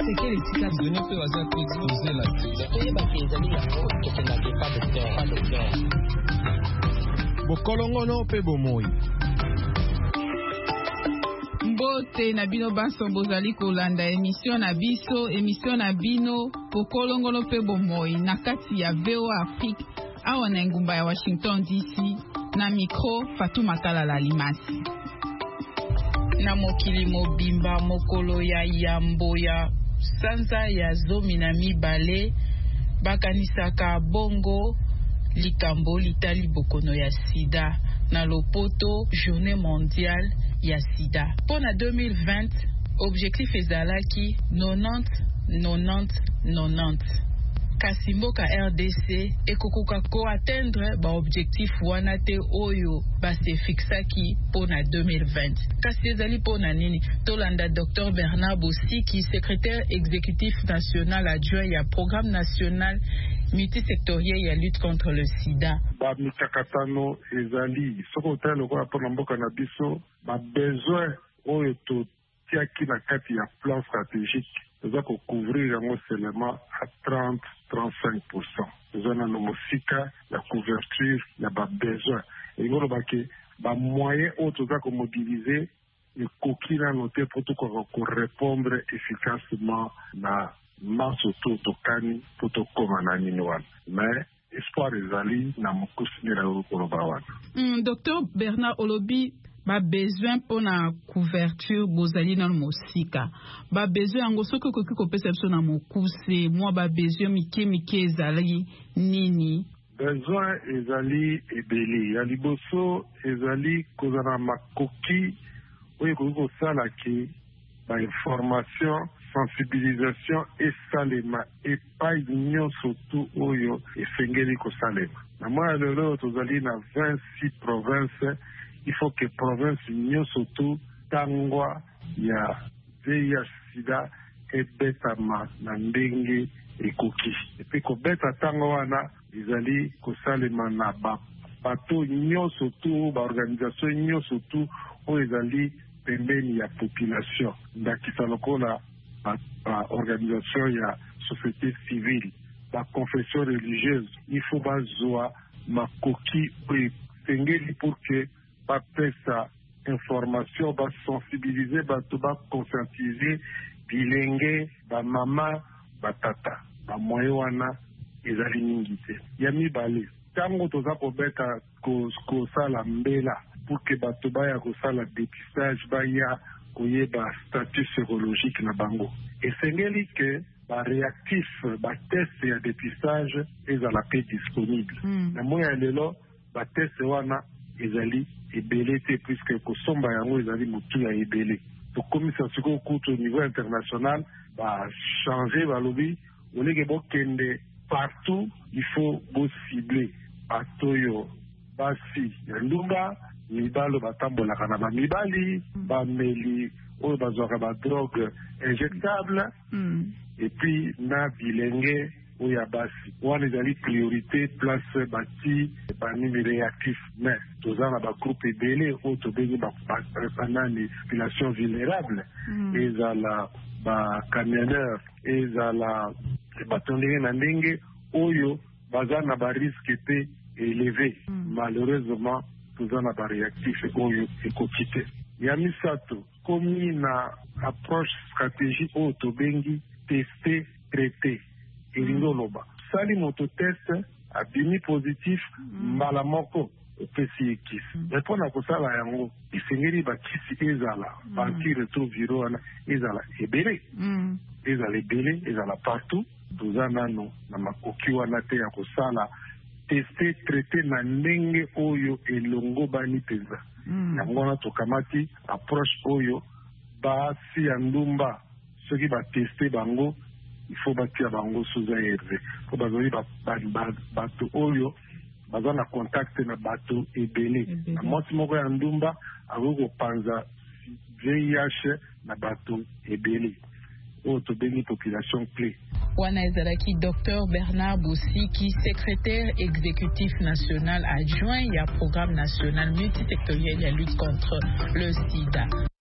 quel est le donné peut avoir exposé la bokolongono pe bomoi mbote na bino banso bozali kolanda émission na bino bokolongono pe bomoi na kati ya VOA Afrique awa na ngumba ya Washington DC na micro Fatou Makala Limasi. Na mokili mobimba mokolo ya yambo ya sanza ya zomi na mibale bakanisaka bongo likambo litali bokono ya sida na lopoto journée mondiale ya sida. Pona 2020 objectif ezalaki 90-90-90. Kasi mboka RDC ekokoka ko atteindre ba objectif wana te oyo base fixaki pona 2020. Kasi ezali pona nini? Tolanda Dr Bernard Bosiki, secrétaire exécutif national adjoint ya programme national multisectoriel ya lutte contre le sida. Ba mikakatano ezali soko talo ko pona mboka na biso ba besoin oyo to tiaki na kati ya plan stratégique. Nous allons couvrir seulement à 30-35%. Nous avons la couverture, il y a besoin. Et nous avons des moyens autres à mobiliser et coquiller à noter pour répondre efficacement à masse autour de Kani pour tout comme un. Mais espoir des alliés n'a pas signé la Europe. Docteur Bernard Olobi, ba besoin pour na couverture bozali na mosika ba besoin yango soko koki ko perception na mokuse moi ba besoin mike ezali nini besoin ezali ebeli ya liboso ezali kozana makoki oyo ko sala ki ba information sensibilisation et salema et pas union surtout oyo efengeli ko salema na moi lelo tozali na 26 provinces. Il faut que province union surtout tangwa ya VIH sida et betama na ndenge ekoki. Et puis ko beta tangwa wana izali ko salema na bato union surtout ba organisation union surtout o izali pembeni ya population. Ndakisa lokola ba organisation ya société civile, ba confession religieuse. Il faut bazwa makoki ou sengeli pour que ba pesa information, ba sensibiliser, ba conscientiser bilenge, ba mama, ba tata, ba moyo wana ezali mingi te. Ya mibale tango toza kobeta ko sala mbela pour que bato baya ko sala dépistage baya koyeba statut sérologique na bango. Esengeli ke ba réactif ba test ya dépistage ezala pe disponible. Na moya lelo ba test wana ezali ebele te puisque kosomba yango ezali motu ya ebele. Tokomisa siko kutu au niveau international ba changer balobi oleke bokende partout il faut bo cibler batoyo basi ya ndumba mibalo batambolaka na bamibali bameli oyo bazwaka ba drogue injectable et puis na bilenge oya basi wana ezali priorité place bati banimi réactif mais tozana ba groupe ebele oyo tobengi banani population vulnérable ezala ba camionneur ezala bato ndenge na ndenge oyo baza na ba risque pe élevé malheureusement tozana ba réactif oyo ekoki te ya misato komi na approche stratégique oyo tobengi tester traiter elingo loba sali moto test abimi positif mbala moko opesi ekisi mpona kosala yango esengeli bakisi ezala antirétroviro wana ezala ebele ezala partout toza nano na makoki wana te ya kosala teste traite na ndenge oyo elongo bani mpenza yango wana tokamati approche oyo basi ya ndumba soki bateste bango il faut batia bango sous ARV po bazali bato oyo baza na contact na bato ebele na mwasi moko ya ndumba akoki kopanza VIH na bato ebele oyo tobengi population clé. Wana ezalaki Dr Bernard Bosiki, secrétaire exécutif national adjoint ya programme national multisectoriel ya lutte contre le sida.